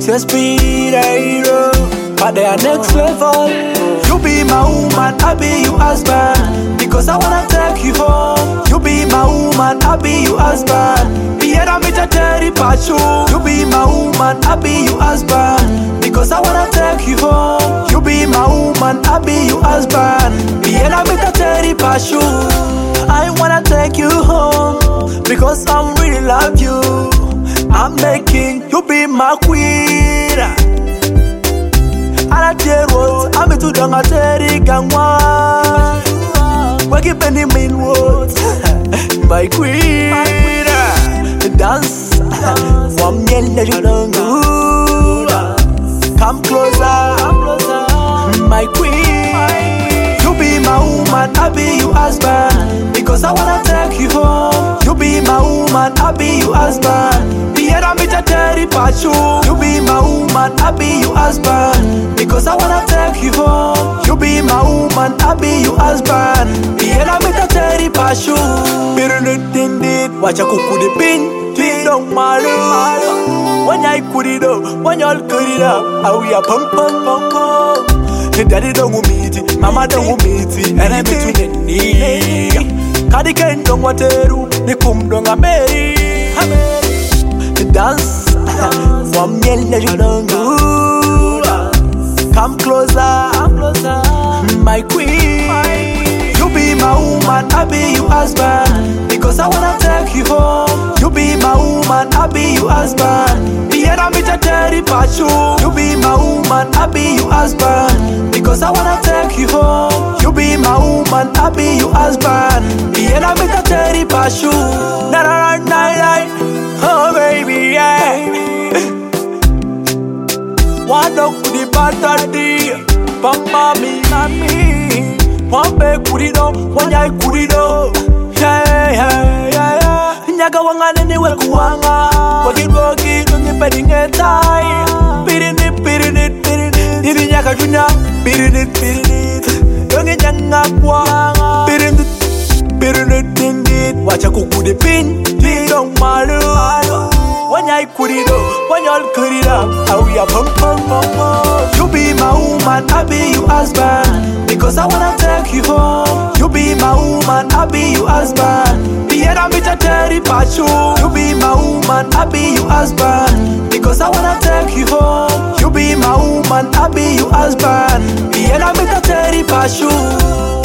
just be the hero, but they are next level. You be my woman, I be your husband, because I wanna take you home. You be my woman, I be your husband. Piera mi tateri pachu. You be my woman, I be your husband, because I wanna take you home. You be my woman, I be your husband. Piera mi tateri pachu. I wanna take you home, because I really love you. I'm making you be my queen. I tell what I'm to do. I tell you, Gangwa. What you penny mean what? My queen. Dance. One million you don't go. Come closer. My queen. You be my woman, I be your husband, because I wanna take you home. You be my woman, I be your husband. Piera mi tateri pachu. You be my woman, I be your husband, because I wanna take you home. You be my woman, I be your husband. Piera mi tateri pachu. Birunit, wacha kukude pin, don't malu. When I kurido, when y'all kurida, I we a pum pum pum pum. Daddy don't meet it, mama don't meet it, and I'm between the knee. Kadiken don't want to, the kum don't marry. Dance, 1 million you don't go. Come closer, my queen. You be my woman, I be your husband, because I wanna take you home. You be my woman, I be your husband. Piera mi tateri pachu. You be my woman, I be your husband, because I wanna take you home. You be my woman, I be your husband. Piera mi tateri pachu. Na na na na, oh baby yeah. Wado kudi batadi, papa mi mami. Wambe kurido, wanyai kurido. Yeah yeah yeah yeah. Nyaga wangane niwe kuwanga. Wakibogi dungi pedingetai. Pirinit. Nini nyaka junya. Pirinit. Dungi nyanga kwa. Pirinit. Wacha kukude pin. Dong malu. Wanyai kurido, wanyal kurida. Awi a pum pum pum. You be my woman, I be your husband, because I wanna take you home. You be my woman, I be your husband. Piera mi tateri pachu. You be my woman, I be your husband, because I wanna take you home. You be my woman, I be your husband. Piera mi tateri pachu.